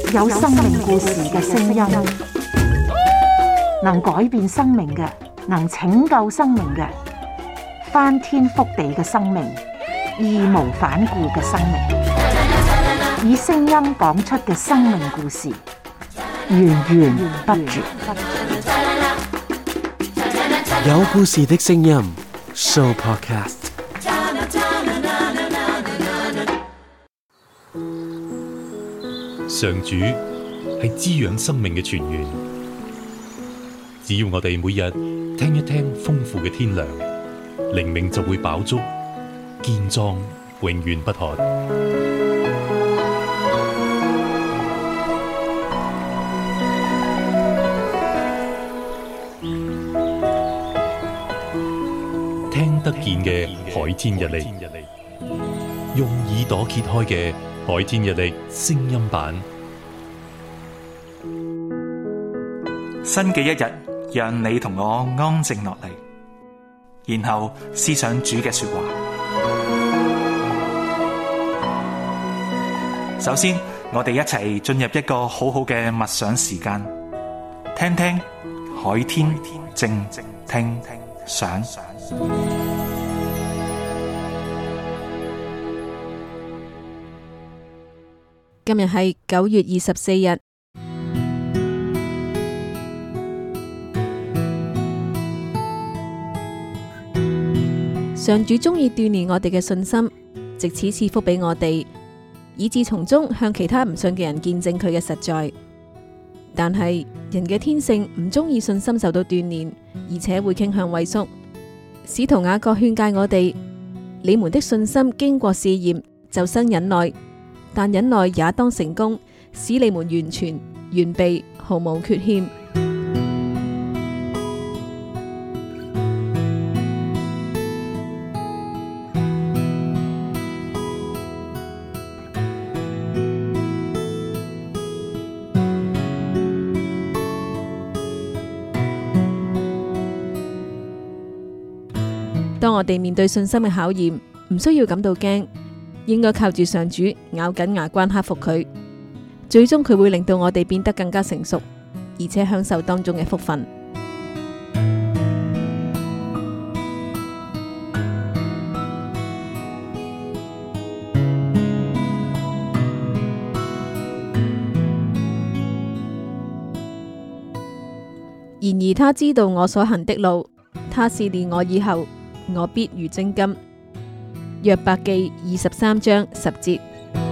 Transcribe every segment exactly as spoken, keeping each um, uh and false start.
有生命故事嘅聲音，能改變生命嘅，能拯救生命嘅，翻天覆地嘅生命，義無反顧嘅生命，以聲音講出嘅生命故事，源源不絕。 有故事的聲音 Show Podcast。 上主係滋養生命嘅泉源，只要我哋每日聽一聽豐富嘅天糧，靈命就會飽足，健壯永遠不渴。聽得見嘅海天日曆，用耳朵揭開嘅海天日曆聲音版。 新嘅一日，讓你同我安靜落嚟，然後思想主嘅說話。首先，我哋一齊進入一個好好嘅默想時間，聽聽海天靜聽想。 今日係九月二十四日。上主鍾意鍛煉我哋嘅信心，藉此賜福俾我哋，以致從中向其他唔信嘅人見證佢嘅實在。但係人嘅天性唔鍾意信心受到鍛煉，而且會傾向畏縮。使徒雅各勸誡我哋：你們的信心經過試驗，就生忍耐。但忍耐也當成功，使你們完全完備，毫無缺欠。當我哋面對信心嘅考驗，唔需要感到驚。應該靠住上主咬緊牙關克服佢，最終佢會令到我哋變得更加成熟，而且享受當中嘅福分。然而他知道我所行的路，他試煉我以後，我必如精金。約伯記二十三章十節。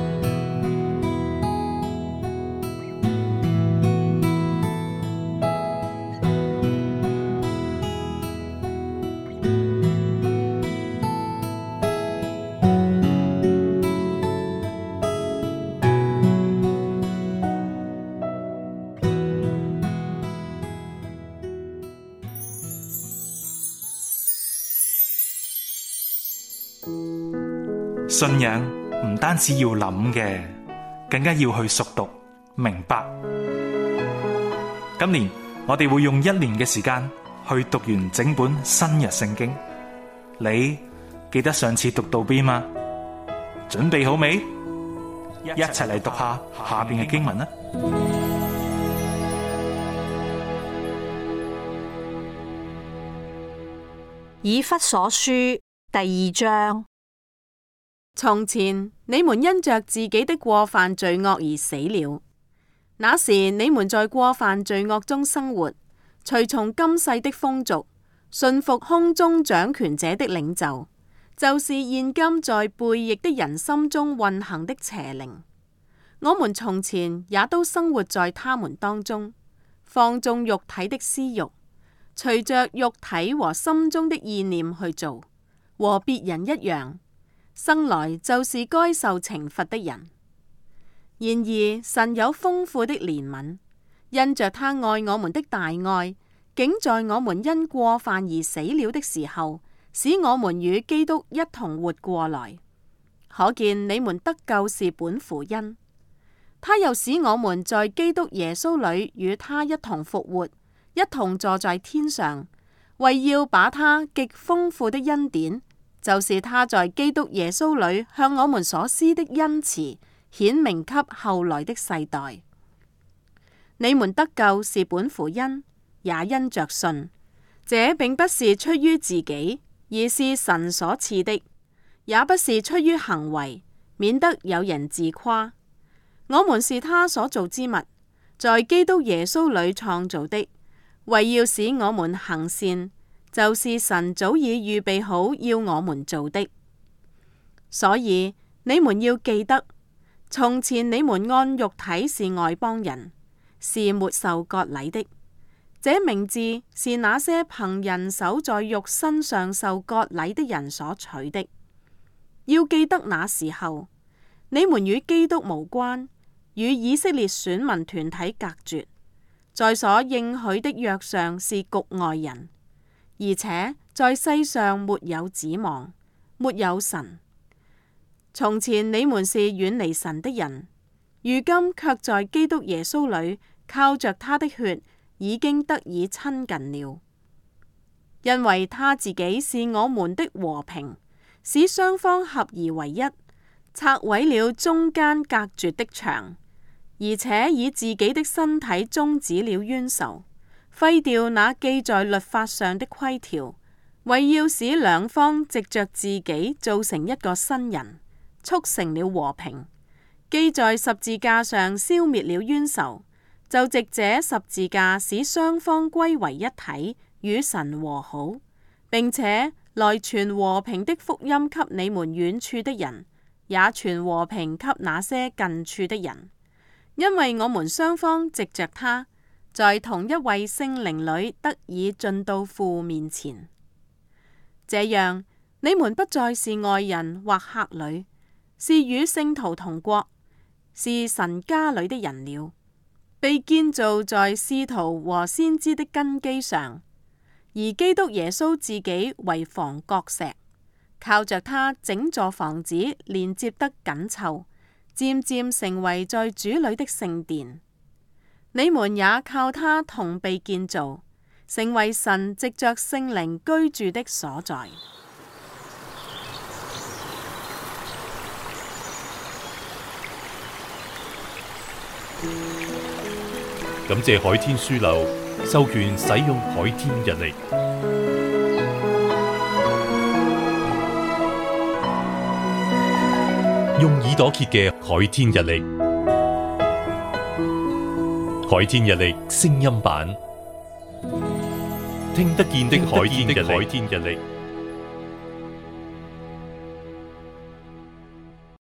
信仰唔單止要諗嘅，更加要去熟讀明白。今年我哋會用一年嘅時間去讀完整本新約聖經。你記得上次讀到邊嗎？準備好未？一齊嚟讀下下邊嘅經文啦。 以弗所書第二章。 從前你們因着自己的過犯罪惡而死了，那時你們在過犯罪惡中生活，隨從今世的風俗，順服空中掌權者的領袖，就是現今在背逆的人心中運行的邪靈。我們從前也都生活在他們當中，放縱肉體的私慾，隨着肉體和心中的意念去做，和別人一樣。生來就是該受懲罰的人。然而神有豐富的憐憫，因着他愛我們的大愛，竟在我們因過犯而死了的時候，使我們與基督一同活過來。可見你們得救是本乎恩。他又使我們在基督耶穌裏與他一同復活，一同坐在天上，為要把他極豐富的恩典，就是他在基督耶穌裏向我們所施的恩慈，顯明給後來的世代。 你們得救是本乎恩，也因着信。這並不是出於自己，而是神所賜的；也不是出於行為，免得有人自誇。我們是他所造之物，在基督耶穌裏創造的，為要使我們行善，就是神早已預備好要我們做的。所以你們要記得，從前你們按肉體是外邦人，是沒受割禮的。這名字是那些憑人手在肉身上受割禮的人所取的。要記得那時候，你們與基督無關，與以色列選民團體隔絕，在所應許的約上是局外人，而且在世上沒有指望，沒有神。從前你們是遠離神的人，如今卻在基督耶穌裏靠着他的血已經得以親近了，因為他自己是我們的和平，使雙方合而為一，拆毀了中間隔絕的牆，而且以自己的身體終止了冤仇，廢掉那記在律法上的規條，為要使兩方藉着自己造成一個新人，促成了和平。既在十字架上消滅了冤仇，就藉這十字架使雙方歸為一體，與神和好，並且來傳和平的福音給你們遠處的人，也傳和平給那些近處的人。因為我們雙方藉着他，在同一位聖靈裏得以進到父面前。這樣，你們不再是外人或客旅，是與聖徒同國，是神家裏的人了，被建造在使徒和先知的根基上，而基督耶穌自己為房角石，靠着他整座房子連接得緊湊，漸漸成為在主裏的聖殿。你們也靠他同被建造，成為神藉着聖靈居住的所在。 感謝海天書樓授權使用海天日曆，用耳朵揭嘅海天日曆，海天日曆聲音版，聽得見的海天日曆。